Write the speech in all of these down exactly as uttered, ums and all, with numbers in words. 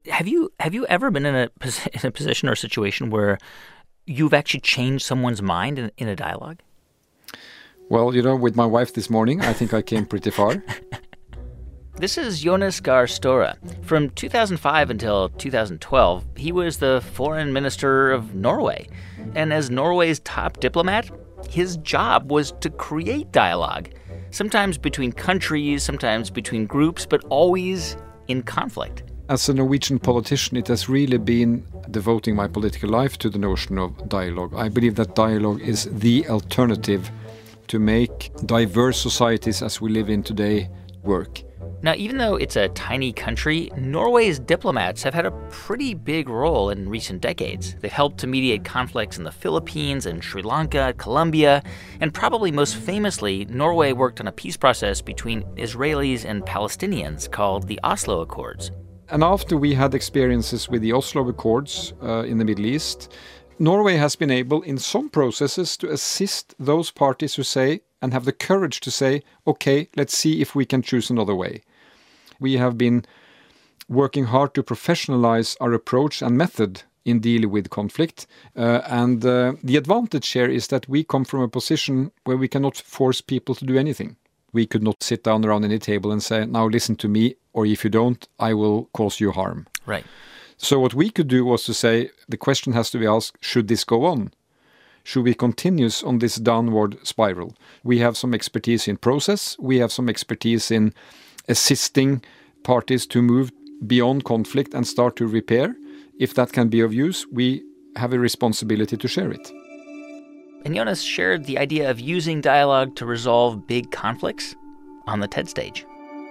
Have you have you ever been in a, in a position or situation where you've actually changed someone's mind in, in a dialogue? Well, you know, with my wife this morning, I think I came pretty far. This is Jonas Gahr Støre. From two thousand five until two thousand twelve, he was the foreign minister of Norway. And as Norway's top diplomat, his job was to create dialogue, sometimes between countries, sometimes between groups, but always in conflict. As a Norwegian politician, it has really been devoting my political life to the notion of dialogue. I believe that dialogue is the alternative to make diverse societies as we live in today work. Now, even though it's a tiny country, Norway's diplomats have had a pretty big role in recent decades. They've helped to mediate conflicts in the Philippines and Sri Lanka, Colombia, and probably most famously, Norway worked on a peace process between Israelis and Palestinians called the Oslo Accords. And after we had experiences with the Oslo Accords uh, in the Middle East, Norway has been able, in some processes, to assist those parties who say, and have the courage to say, okay, let's see if we can choose another way. We have been working hard to professionalize our approach and method in dealing with conflict. Uh, and uh, the advantage here is that we come from a position where we cannot force people to do anything. We could not sit down around any table and say, now listen to me, or if you don't, I will cause you harm. Right. So what we could do was to say, the question has to be asked, should this go on? Should we continue on this downward spiral? We have some expertise in process. We have some expertise in assisting parties to move beyond conflict and start to repair. If that can be of use, we have a responsibility to share it. And Jonas shared the idea of using dialogue to resolve big conflicts on the TED stage.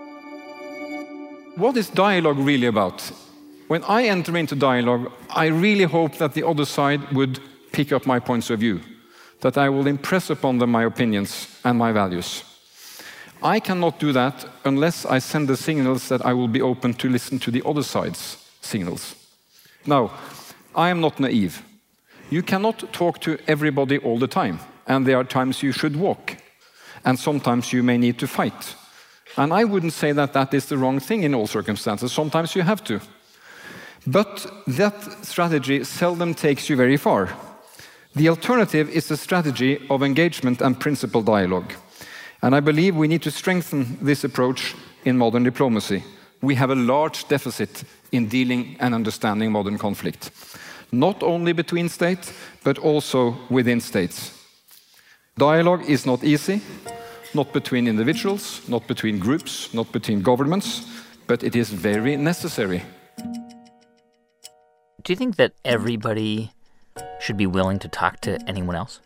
What is dialogue really about? When I enter into dialogue, I really hope that the other side would pick up my points of view, that I will impress upon them my opinions and my values. I cannot do that unless I send the signals that I will be open to listen to the other side's signals. Now, I am not naive. You cannot talk to everybody all the time, and there are times you should walk, and sometimes you may need to fight. And I wouldn't say that that is the wrong thing in all circumstances. Sometimes you have to. But that strategy seldom takes you very far. The alternative is a strategy of engagement and principled dialogue. And I believe we need to strengthen this approach in modern diplomacy. We have a large deficit in dealing and understanding modern conflict, not only between states, but also within states. Dialogue is not easy, not between individuals, not between groups, not between governments, but it is very necessary. Do you think that everybody should be willing to talk to anyone else?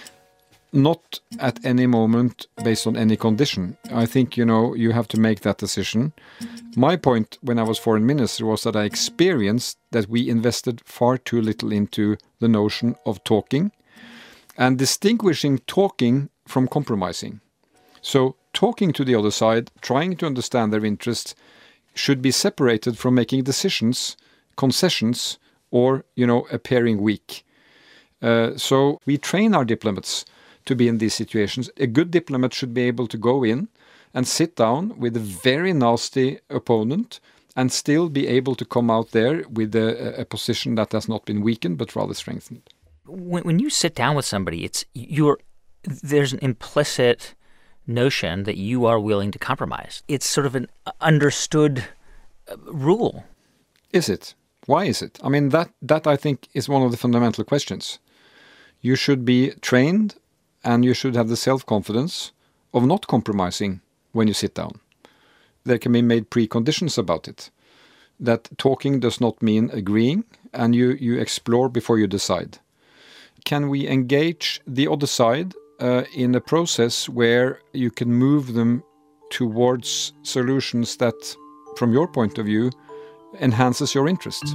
Not at any moment based on any condition. I think, you know, you have to make that decision. My point when I was foreign minister was that I experienced that we invested far too little into the notion of talking and distinguishing talking from compromising. So talking to the other side, trying to understand their interests, should be separated from making decisions, concessions, or, you know, appearing weak. Uh, so we train our diplomats to be in these situations. A good diplomat should be able to go in and sit down with a very nasty opponent and still be able to come out there with a, a position that has not been weakened but rather strengthened. When, when you sit down with somebody, it's you're there's an implicit notion that you are willing to compromise. It's sort of an understood rule. Is it? Why is it? I mean, that, that I think is one of the fundamental questions. You should be trained and you should have the self-confidence of not compromising when you sit down. There can be made preconditions about it. That talking does not mean agreeing, and you, you explore before you decide. Can we engage the other side uh, in a process where you can move them towards solutions that, from your point of view, enhances your interests?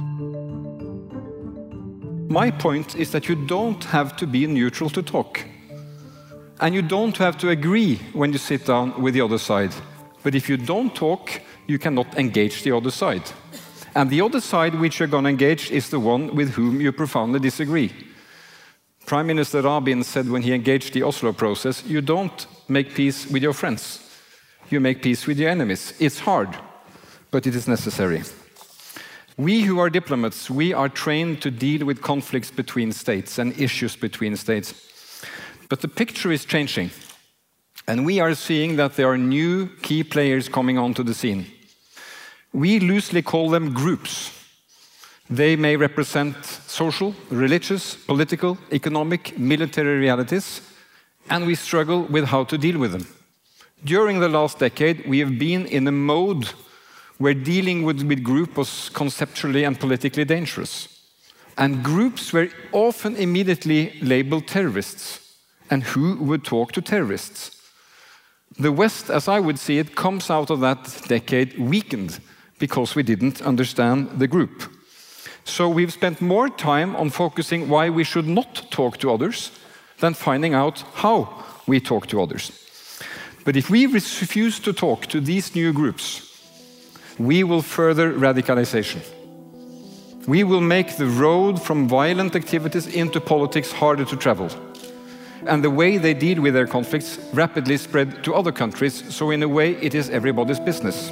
My point is that you don't have to be neutral to talk. And you don't have to agree when you sit down with the other side. But if you don't talk, you cannot engage the other side. And the other side which you're going to engage is the one with whom you profoundly disagree. Prime Minister Rabin said when he engaged the Oslo process, you don't make peace with your friends. You make peace with your enemies. It's hard, but it is necessary. We who are diplomats, we are trained to deal with conflicts between states and issues between states. But the picture is changing. And we are seeing that there are new key players coming onto the scene. We loosely call them groups. They may represent social, religious, political, economic, military realities, and we struggle with how to deal with them. During the last decade, we have been in a mode where dealing with, with groups was conceptually and politically dangerous. And groups were often immediately labeled terrorists. And who would talk to terrorists? The West, as I would see it, comes out of that decade weakened because we didn't understand the group. So we've spent more time on focusing why we should not talk to others than finding out how we talk to others. But if we refuse to talk to these new groups, we will further radicalization. We will make the road from violent activities into politics harder to travel. And the way they deal with their conflicts rapidly spread to other countries, so in a way it is everybody's business.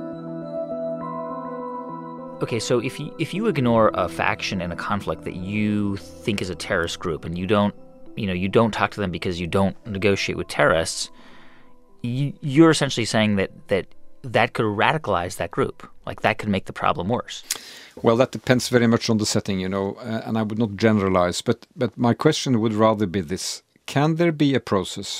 Okay, so if you, if you ignore a faction in a conflict that you think is a terrorist group and you don't, you know, you don't talk to them because you don't negotiate with terrorists, you, you're essentially saying that that that could radicalize that group, like that could make the problem worse. Well, that depends very much on the setting, you know, uh, and I would not generalize, but but my question would rather be this. Can there be a process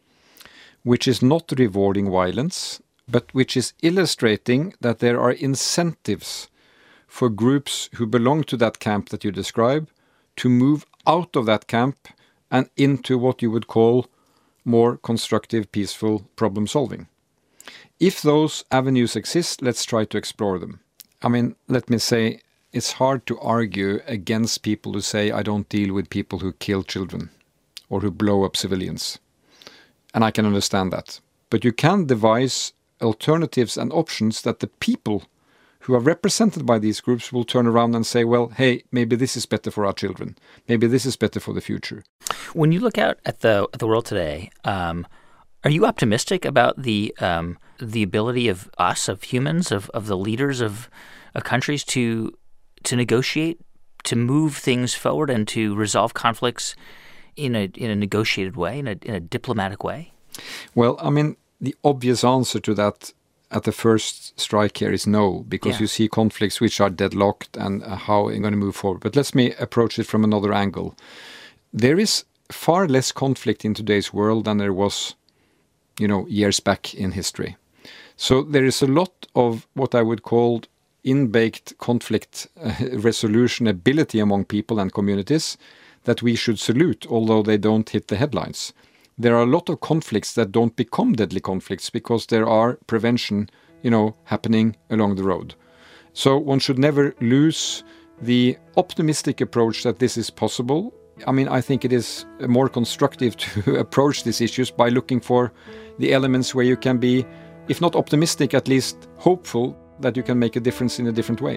which is not rewarding violence, but which is illustrating that there are incentives for groups who belong to that camp that you describe to move out of that camp and into what you would call more constructive, peaceful problem solving? If those avenues exist, let's try to explore them. I mean, let me say, it's hard to argue against people who say, I don't deal with people who kill children or who blow up civilians. And I can understand that. But you can devise alternatives and options that the people who are represented by these groups will turn around and say, well, hey, maybe this is better for our children. Maybe this is better for the future. When you look out at the at the world today, um, are you optimistic about the um, the ability of us, of humans, of, of the leaders of, of countries to to negotiate, to move things forward and to resolve conflicts in a in a negotiated way, in a in a diplomatic way? Well, I mean, the obvious answer to that at the first strike here is no, because yeah. you see conflicts which are deadlocked and uh, how you're going to move forward. But let me approach it from another angle. There is far less conflict in today's world than there was, you know, years back in history. So there is a lot of what I would call in-baked conflict uh, resolution ability among people and communities that we should salute, although they don't hit the headlines. There are a lot of conflicts that don't become deadly conflicts because there are prevention, you know, happening along the road. So one should never lose the optimistic approach that this is possible. I mean, I think it is more constructive to approach these issues by looking for the elements where you can be, if not optimistic, at least hopeful that you can make a difference in a different way.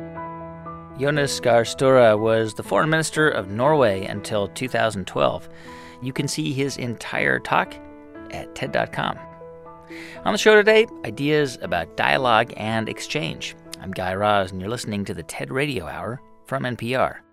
Jonas Gahr Støre was the foreign minister of Norway until two thousand twelve. You can see his entire talk at TED dot com. On the show today, ideas about dialogue and exchange. I'm Guy Raz, and you're listening to the TED Radio Hour from N P R.